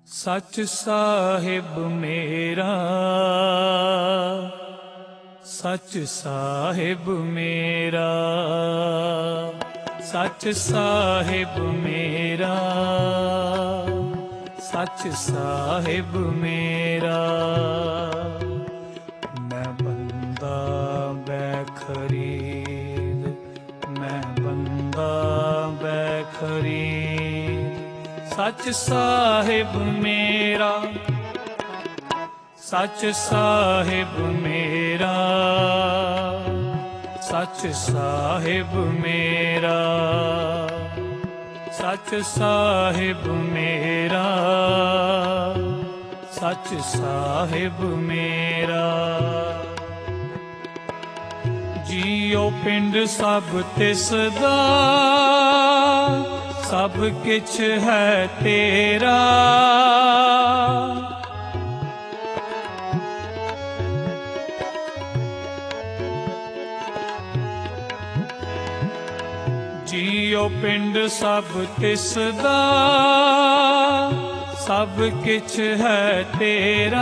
सच साहिब मेरा, सच साहिब मेरा, सच साहिब मेरा, सच साहिब मेरा। मैं बंदा बैखरीद, मैं बंदा बैखरीद, सच साहिब मेरा, सच साहिब मेरा, सच साहिब मेरा, सच साहिब मेरा, सच साहिब मेरा। जियो पिंड सब तिसदा, सब किछ है तेरा। जियो पिंड सब तिसदा, सब किछ है तेरा।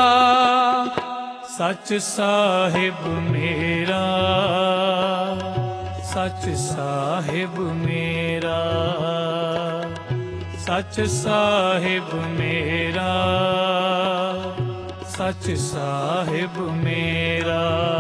सच साहिब मेरा, सच साहिब मेरा, सच साहिब मेरा, सच साहिब मेरा।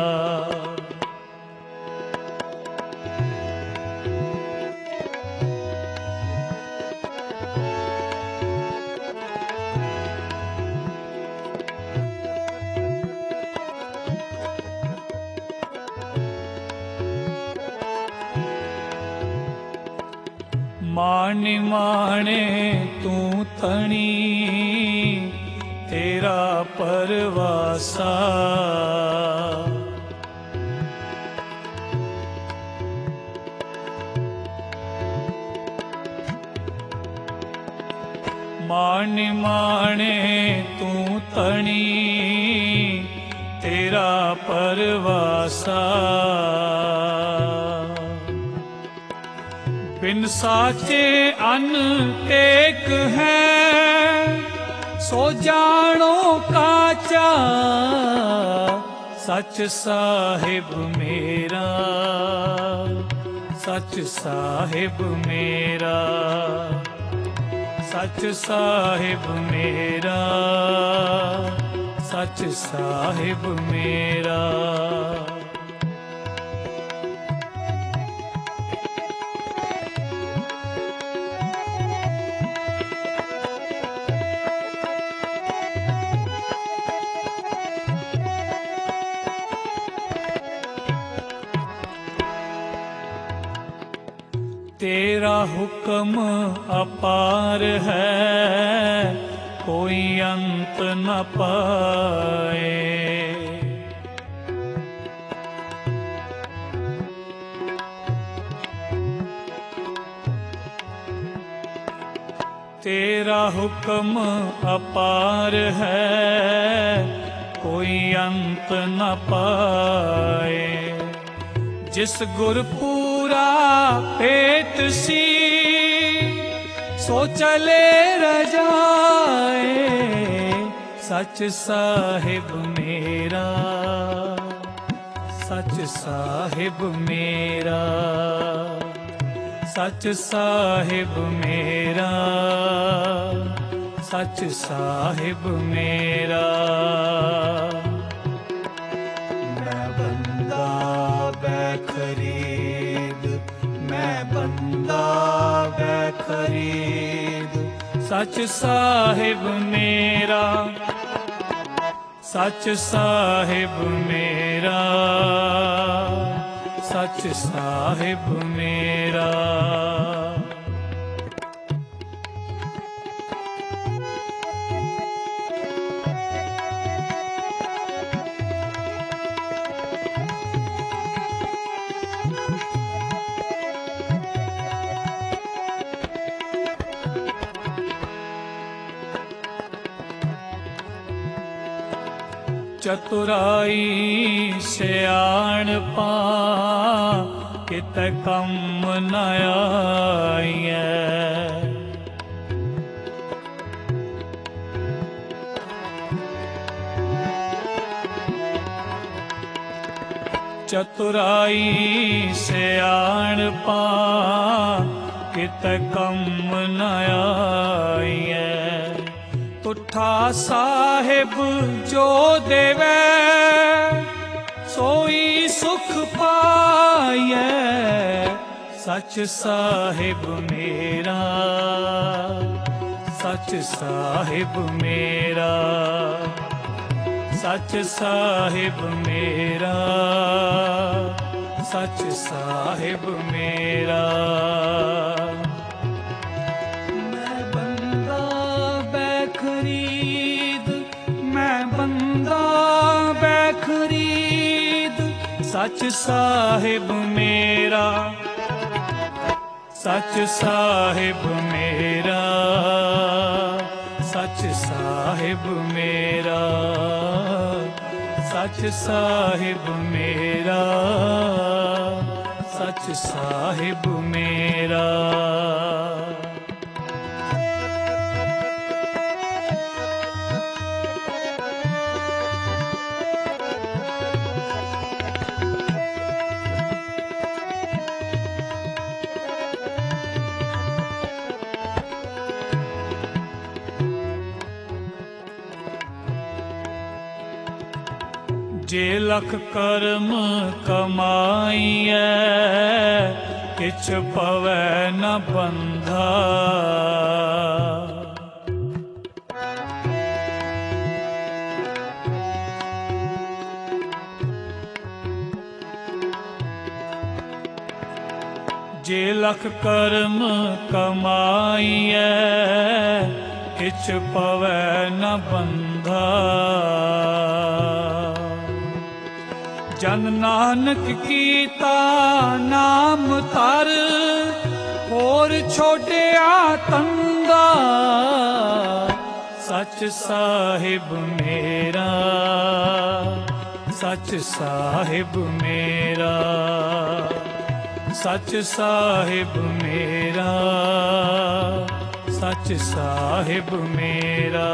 माने माने तू थणी, तेरा परवासा। माने माने तू थणी, तेरा परवासा। बिन साचे अन्न टेक है, सो जानो काचा। सच साहिब मेरा, सच साहिब मेरा, सच साहिब मेरा, सच साहिब मेरा। तेरा हुक्म अपार है, कोई अंत न पाए। तेरा हुक्म अपार है, कोई अंत न पाए। जिस गुरपुरा पेट सी, सो चले रजाए। सच साहिब मेरा, सच साहिब मेरा, सच साहिब मेरा, सच साहिब मेरा। मैं बंदा बैखरीद, मैं बंदा बैखरीद, सच साहिब मेरा, सच साहिब मेरा, सच साहिब मेरा। चतुराई सियाणपा किते कम न आईए। ਚਤੁਰਾਈ ਸਿਆਣਪਾ ਕਿਤੈ ਕੰਮ ਨ ਆਈਐ। ਤੁਠਾ ਸਾਹਿਬ ਜੋ ਦੇਵੈ ਸੋਈ ਸੁਖ ਪਾਈਐ। ਸੱਚ ਸਾਹਿਬ ਮੇਰਾ, ਸੱਚ ਸਾਹਿਬ ਮੇਰਾ, ਸੱਚ ਸਾਹਿਬ ਮੇਰਾ, ਸੱਚ ਸਾਹਿਬ ਮੇਰਾ। ਮੈਂ ਬੰਦਾ ਬੈਖਰੀਦ, ਮੈਂ ਬੰਦਾ ਬੈਖਰੀਦ, ਸੱਚ ਸਾਹਿਬ ਮੇਰਾ, ਸੱਚ ਸਾਹਿਬ ਮੇਰਾ, ਸੱਚ ਸਾਹਿਬ ਮੇਰਾ, ਸੱਚ ਸਾਹਿਬ ਮੇਰਾ, ਸੱਚ ਸਾਹਿਬ ਮੇਰਾ। ਜੇ ਲਖ ਕਰਮ ਕਮਾਈਐ ਕਿਛ ਪਵੈ ਨ ਬੰਧਾ। ਜੇ ਲਖ ਕਰਮ ਕਮਾਈਐ ਕਿਛ ਪਵੈ ਨ ਬੰਧਾ। ਜਨ ਨਾਨਕ ਕੀਤਾ ਨਾਮ ਧਰ ਹੋਰ ਛੋਟਿਆ ਤੰਦਾ। ਸੱਚ ਸਾਹਿਬ ਮੇਰਾ, ਸੱਚ ਸਾਹਿਬ ਮੇਰਾ, ਸੱਚ ਸਾਹਿਬ ਮੇਰਾ, ਸੱਚ ਸਾਹਿਬ ਮੇਰਾ।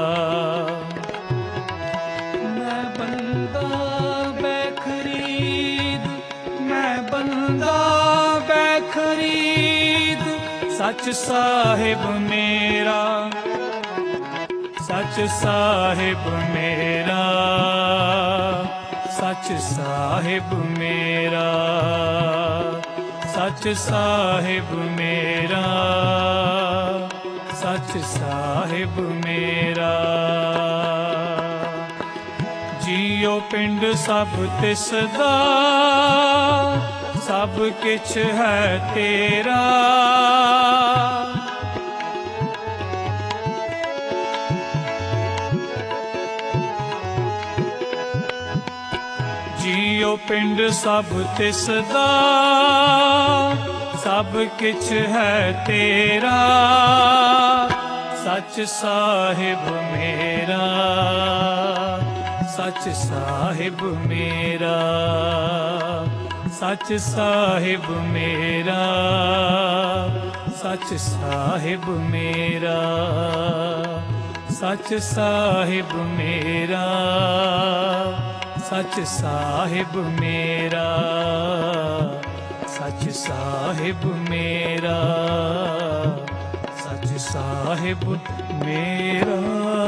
ਮੈਂ ਬੰਦਾ ਬੈਖਰੀਦ, ਮੈਂ ਬੰਦਾ ਬੈਖਰੀਦ, ਸੱਚ ਸਾਹਿਬ ਮੇਰਾ, ਸੱਚ ਸਾਹਿਬ ਮੇਰਾ, ਸੱਚ ਸਾਹਿਬ ਮੇਰਾ, ਸੱਚ ਸਾਹਿਬ ਮੇਰਾ, ਸੱਚ ਸਾਹਿਬ ਮੇਰਾ। ਜੀਉ ਪਿੰਡ ਸਭ ਤਿਸ ਦਾ, ਸਭ ਕਿਛ ਹੈ ਤੇਰਾ। ਜੀਉ ਪਿੰਡ ਸਭ ਤਿਸ ਦਾ, ਸਭ ਕਿਛ ਹੈ ਤੇਰਾ। ਸੱਚ ਸਾਹਿਬ ਮੇਰਾ, ਸੱਚ ਸਾਹਿਬ ਮੇਰਾ, ਸੱਚ ਸਾਹਿਬ ਮੇਰਾ, ਸੱਚ ਸਾਹਿਬ ਮੇਰਾ, ਸੱਚ ਸਾਹਿਬ ਮੇਰਾ, ਸੱਚ ਸਾਹਿਬ ਮੇਰਾ, ਸੱਚ ਸਾਹਿਬ ਮੇਰਾ, ਸੱਚ ਸਾਹਿਬ ਮੇਰਾ।